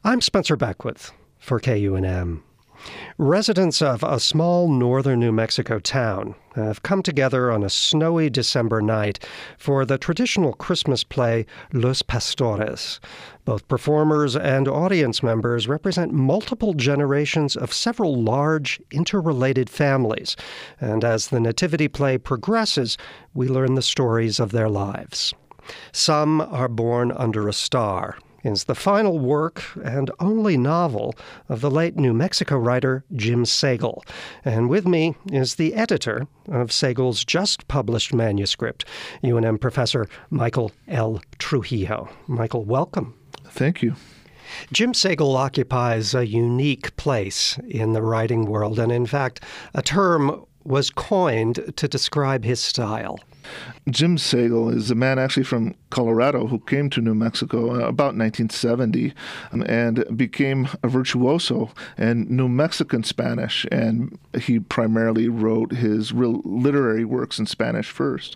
I'm Spencer Beckwith for KUNM. Residents of a small northern New Mexico town have come together on a snowy December night for the traditional Christmas play Los Pastores. Both performers and audience members represent multiple generations of several large, interrelated families. And as the nativity play progresses, we learn the stories of their lives. Some are born under a star is the final work and only novel of the late New Mexico writer Jim Sagal. And with me is the editor of Sagal's just-published manuscript, UNM professor Michael L. Trujillo. Michael, welcome. Thank you. Jim Sagal occupies a unique place in the writing world, and in fact, a term was coined to describe his style. Jim Sagal is a man actually from Colorado who came to New Mexico about 1970 and became a virtuoso in New Mexican Spanish, and he primarily wrote his real literary works in Spanish first.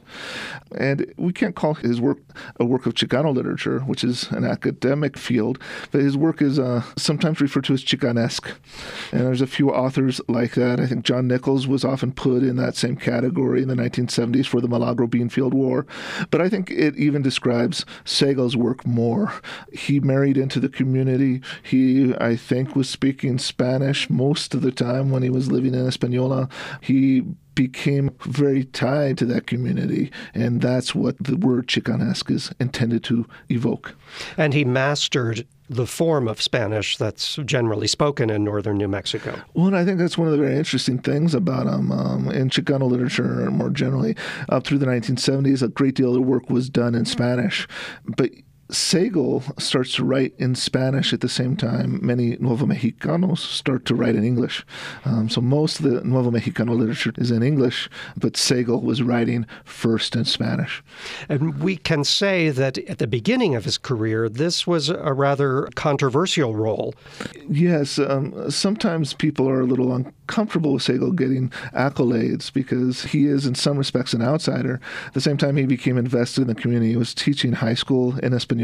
And we can't call his work a work of Chicano literature, which is an academic field, but his work is sometimes referred to as Chicanesque. And there's a few authors like that. I think John Nichols was often put in that same category in the 1970s for the Milagro Beanfield War. But I think it even describes Sagal's work more. He married into the community. He, I think, was speaking Spanish most of the time when he was living in Española. He became very tied to that community, and that's what the word Chicanesque is intended to evoke. And he mastered the form of Spanish that's generally spoken in northern New Mexico. Well, and I think that's one of the very interesting things about him. In Chicano literature, more generally, up through the 1970s, a great deal of work was done in Spanish. But Sagal starts to write in Spanish at the same time many Nuevo Mexicanos start to write in English. So most of the Nuevo Mexicano literature is in English, but Sagal was writing first in Spanish. And we can say that at the beginning of his career, this was a rather controversial role. Yes, sometimes people are a little uncomfortable with Sagal getting accolades because he is in some respects an outsider. At the same time, he became invested in the community. He was teaching high school in Española,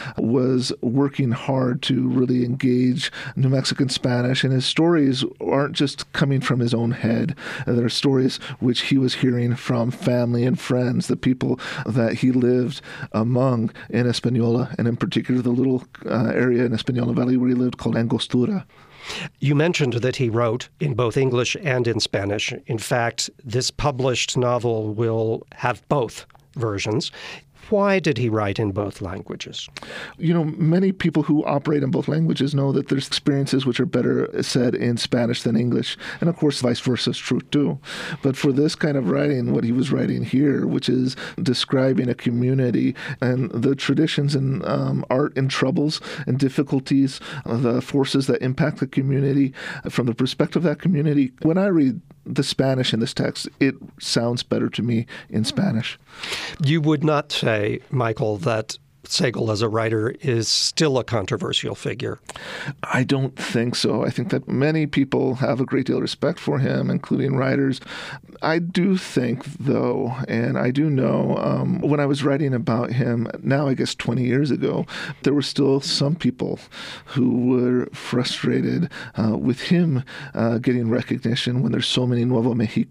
was working hard to really engage New Mexican Spanish, and his stories aren't just coming from his own head. There are stories which he was hearing from family and friends, the people that he lived among in Española, and in particular the little area in Española Valley where he lived called Angostura. You mentioned that he wrote in both English and in Spanish. In fact, this published novel will have both versions. Why did he write in both languages? You know, many people who operate in both languages know that there's experiences which are better said in Spanish than English. And of course, vice versa is true too. But for this kind of writing, what he was writing here, which is describing a community and the traditions and art and troubles and difficulties, the forces that impact the community from the perspective of that community, when I read the Spanish in this text, it sounds better to me in Spanish. You would not say, Michael, that Sagal as a writer is still a controversial figure. I don't think so. I think that many people have a great deal of respect for him, including writers. I do think, though, and I do know, when I was writing about him, now I guess 20 years ago, there were still some people who were frustrated with him getting recognition when there's so many Nuevo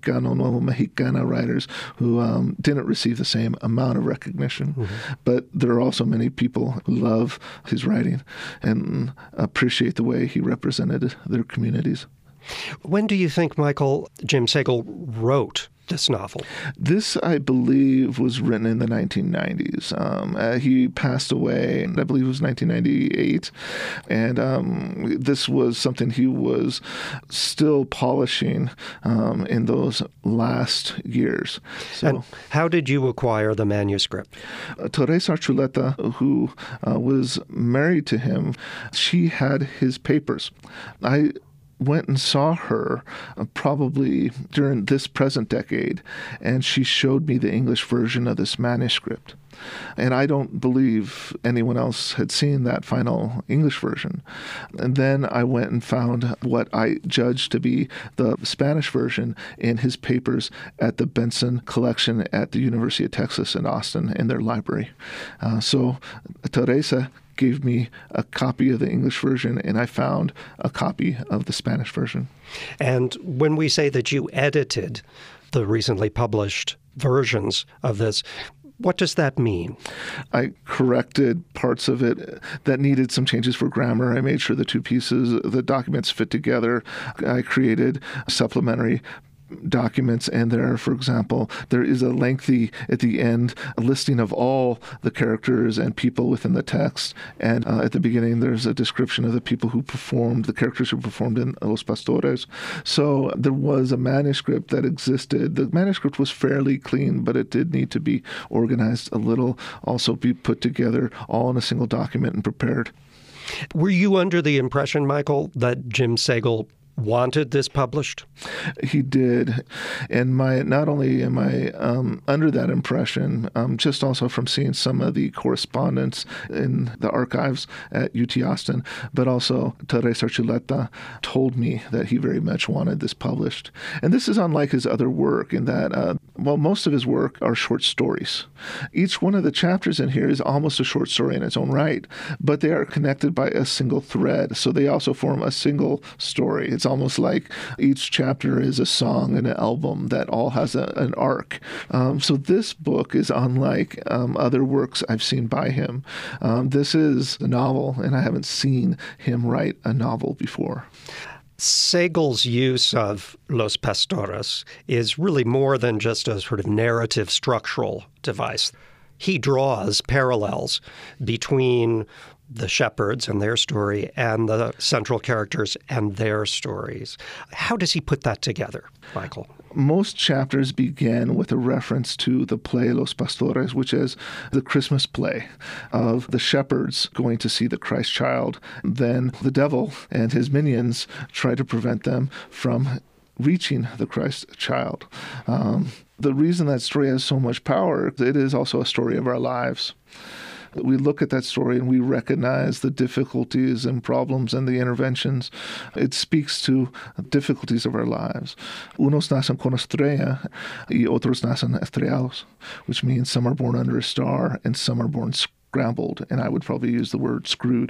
Mexicana writers who didn't receive the same amount of recognition. Mm-hmm. But there are also many people who love his writing and appreciate the way he represented their communities. When do you think, Michael, Jim Sagal wrote this novel? This, I believe, was written in the 1990s. He passed away, I believe it was 1998. And this was something he was still polishing in those last years. So, and how did you acquire the manuscript? Teresa Archuleta, who was married to him, she had his papers. I went and saw her probably during this present decade, and she showed me the English version of this manuscript. And I don't believe anyone else had seen that final English version. And then I went and found what I judged to be the Spanish version in his papers at the Benson Collection at the University of Texas in Austin in their library. So Teresa gave me a copy of the English version, and I found a copy of the Spanish version. And when we say that you edited the recently published versions of this, what does that mean? I corrected parts of it that needed some changes for grammar. I made sure the two pieces, the documents fit together. I created supplementary documents, and there, for example, there is a lengthy, at the end, a listing of all the characters and people within the text. And at the beginning, there's a description of the people who performed, the characters who performed in Los Pastores. So there was a manuscript that existed. The manuscript was fairly clean, but it did need to be organized a little, also be put together all in a single document and prepared. Were you under the impression, Michael, that Jim Sagal wanted this published? He did. And not only am I under that impression, just also from seeing some of the correspondence in the archives at UT Austin, but also Teresa Archuleta told me that he very much wanted this published. And this is unlike his other work in that, most of his work are short stories. Each one of the chapters in here is almost a short story in its own right, but they are connected by a single thread. So they also form a single story. It's almost like each chapter is a song and an album that all has an arc. So this book is unlike other works I've seen by him. This is a novel, and I haven't seen him write a novel before. Sagal's use of Los Pastores is really more than just a sort of narrative structural device. He draws parallels between the shepherds and their story and the central characters and their stories. How does he put that together, Michael? Most chapters begin with a reference to the play Los Pastores, which is the Christmas play of the shepherds going to see the Christ child. Then the devil and his minions try to prevent them from reaching the Christ child. The reason that story has so much power, it is also a story of our lives. We look at that story and we recognize the difficulties and problems and the interventions. It speaks to difficulties of our lives. Unos nacen con estrella y otros nacen estrellados, which means some are born under a star and some are born scrambled. And I would probably use the word screwed.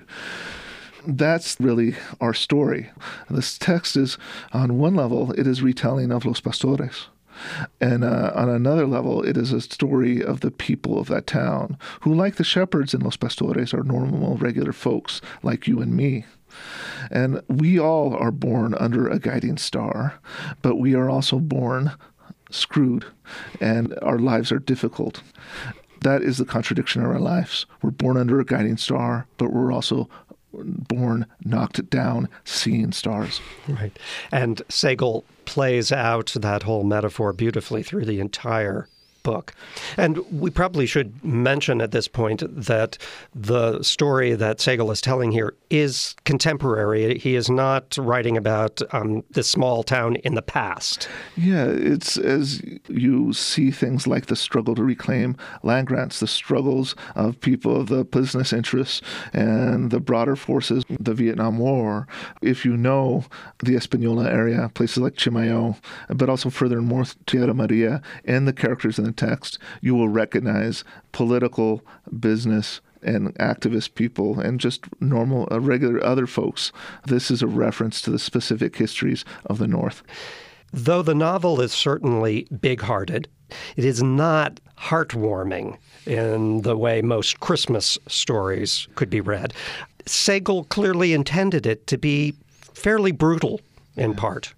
That's really our story. This text is, on one level, it is retelling of Los Pastores. And on another level, it is a story of the people of that town who, like the shepherds in Los Pastores, are normal, regular folks like you and me. And we all are born under a guiding star, but we are also born screwed, and our lives are difficult. That is the contradiction of our lives. We're born under a guiding star, but we're also born knocked down, seeing stars. Right. And Sagal plays out that whole metaphor beautifully through the entire book. And we probably should mention at this point that the story that Sagal is telling here is contemporary. He is not writing about this small town in the past. Yeah, it's as you see things like the struggle to reclaim land grants, the struggles of people of the business interests and the broader forces, the Vietnam War. If you know the Española area, places like Chimayo, but also further north, Tierra Maria, and the characters in the text, you will recognize political, business, and activist people and just normal, regular other folks. This is a reference to the specific histories of the North. Though the novel is certainly big-hearted, it is not heartwarming in the way most Christmas stories could be read. Sagal clearly intended it to be fairly brutal in part.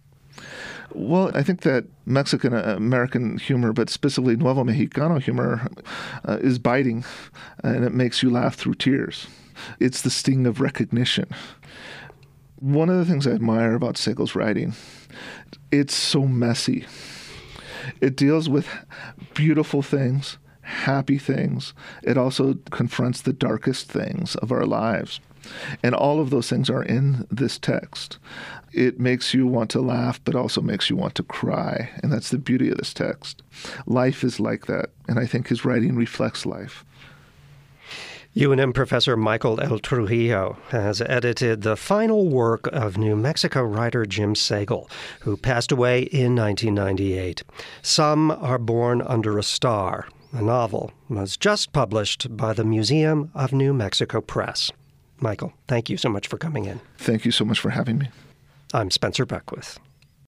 Well, I think that Mexican-American humor, but specifically Nuevo Mexicano humor, is biting, and it makes you laugh through tears. It's the sting of recognition. One of the things I admire about Sagal's writing, it's so messy. It deals with beautiful things, happy things. It also confronts the darkest things of our lives. And all of those things are in this text. It makes you want to laugh, but also makes you want to cry. And that's the beauty of this text. Life is like that. And I think his writing reflects life. UNM professor Michael L. Trujillo has edited the final work of New Mexico writer Jim Sagal, who passed away in 1998. Some Are Born Under a Star, a novel, was just published by the Museum of New Mexico Press. Michael, thank you so much for coming in. Thank you so much for having me. I'm Spencer Beckwith.